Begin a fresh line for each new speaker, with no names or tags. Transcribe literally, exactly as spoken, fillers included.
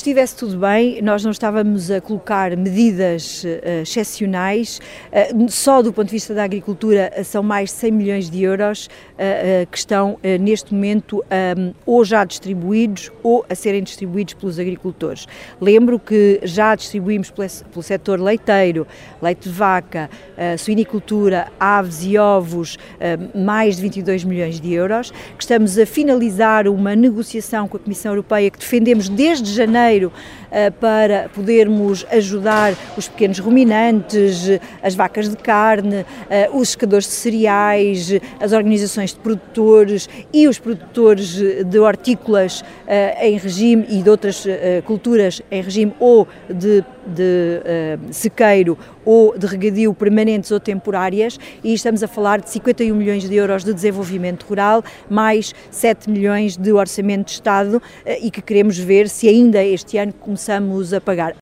estivesse tudo bem, nós não estávamos a colocar medidas uh, excepcionais, uh, só do ponto de vista da agricultura são mais de cem milhões de euros uh, uh, que estão uh, neste momento um, ou já distribuídos ou a serem distribuídos pelos agricultores. Lembro que já distribuímos pelo, pelo setor leiteiro, leite de vaca, uh, suinicultura, aves e ovos, uh, mais de vinte e dois milhões de euros, que estamos a finalizar uma negociação com a Comissão Europeia que defendemos desde janeiro uh, para podermos ajudar os pequenos ruminantes, as vacas de carne, uh, os secadores de cereais, as organizações de produtores e os produtores de hortícolas uh, em regime e de outras uh, culturas em regime ou de, de uh, sequeiro ou de regadio permanentes ou temporárias, e estamos a falar de cinquenta e um milhões de euros de desenvolvimento rural, mais sete milhões de orçamento de Estado, e que queremos ver se ainda este ano começamos a pagar.